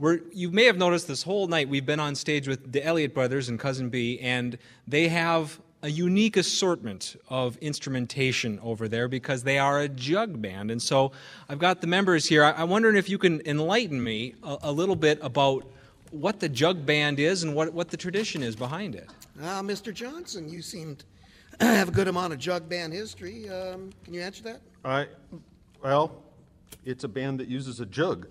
You may have noticed this whole night we've been on stage with the Elliott Brothers and Cousin B, and they have a unique assortment of instrumentation over there because they are a jug band. And so I've got the members here. I'm wondering if you can enlighten me a little bit about what the jug band is and what the tradition is behind it. Mr. Johnson, you seem to have a good amount of jug band history. Can you answer that? Well, it's a band that uses a jug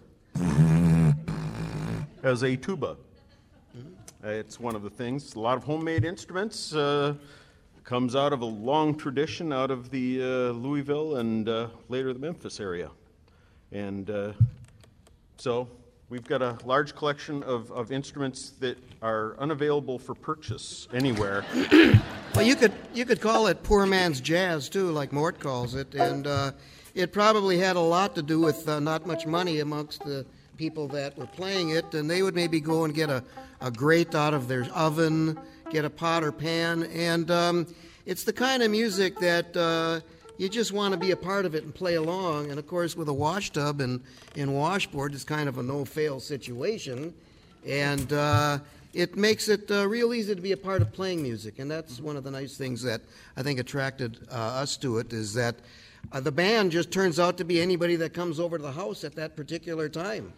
as a tuba. It's one of the things. A lot of homemade instruments. Comes out of a long tradition out of the Louisville and later the Memphis area. And so we've got a large collection of instruments that are unavailable for purchase anywhere. Well, you could call it poor man's jazz, too, like Mort calls it. And it probably had a lot to do with not much money amongst the people that were playing it. And they would maybe go and get a grate out of their oven, get a pot or pan, and it's the kind of music that you just want to be a part of it and play along. And, of course, with a wash tub and washboard, it's kind of a no-fail situation. And it makes it real easy to be a part of playing music. And that's one of the nice things that I think attracted us to it, is that the band just turns out to be anybody that comes over to the house at that particular time.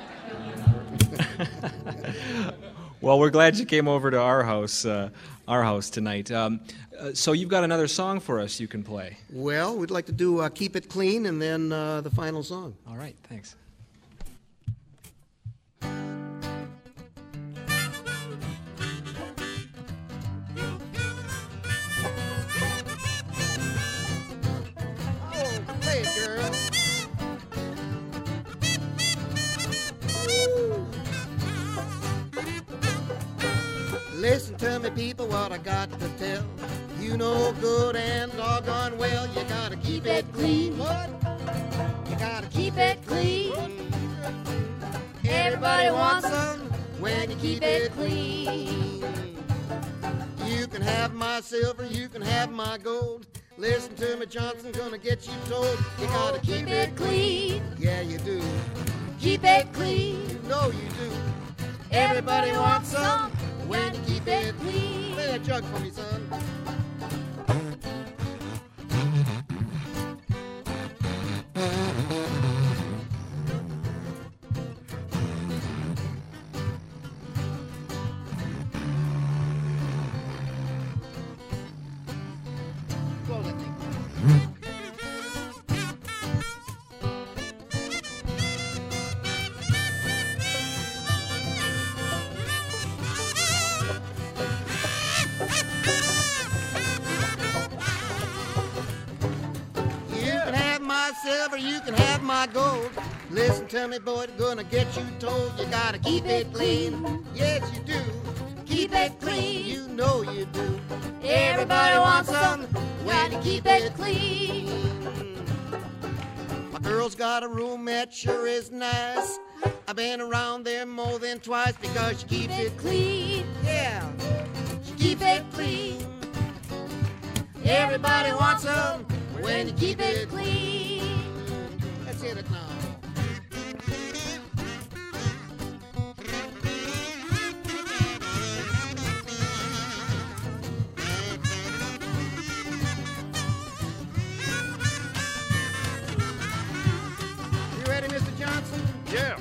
Well, we're glad you came over to our house tonight. So you've got another song for us you can play. Well, we'd like to do Keep It Clean and then the final song. All right, thanks. Oh, play it, girl. Listen to me, people, what I got to tell. You know good and doggone well, you gotta keep it clean. What? You gotta keep it clean. Everybody wants some when you keep it clean. You can have my silver, you can have my gold. Listen to me, Johnson, gonna get you told. You gotta keep it clean. Yeah, you do. Keep it clean. You know you do. Everybody wants some when you keep it clean. Play that jug for me, son. Blow that thing. Silver, you can have my gold. Listen to me, boy, it's gonna get you told. You gotta keep it clean. Yes, you do. Keep it clean. You know you do. Everybody wants some when you keep it clean. My girl's got a room that sure is nice. I've been around there more than twice because she keeps it clean. Yeah, she keeps it clean. Everybody wants some when you keep it clean. Let's hit it now. You ready, Mr. Johnson? Yeah.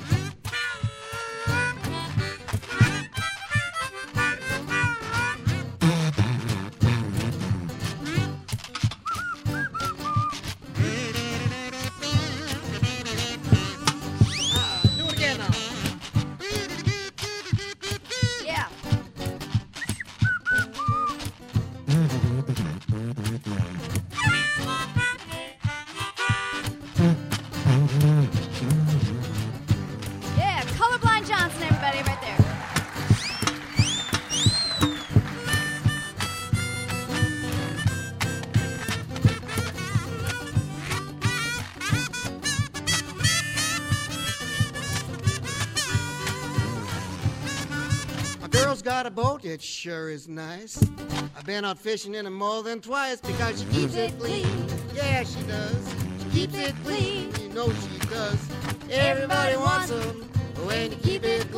Got a boat, it sure is nice. I've been out fishing in it more than twice because she keeps it clean. Yeah, she does. She keeps it clean. You know she does. Everybody wants them when you keep it clean.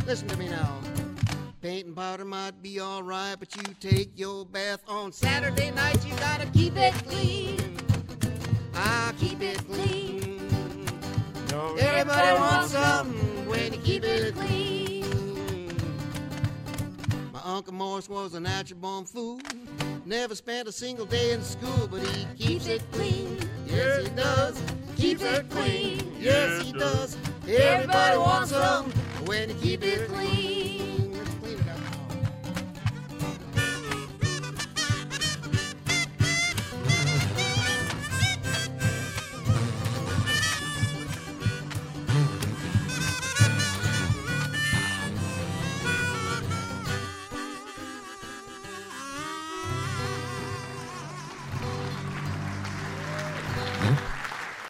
Listen to me now. Paint and powder might be all right, but you take your bath on Saturday night, you gotta keep it clean. Ah, keep it clean. Everybody wants something when you keep it clean. My Uncle Morris was a natural born fool. Never spent a single day in school, but he keeps it clean. Yes, he does. Keeps it clean. Yes, he does. Everybody wants something when you keep it clean.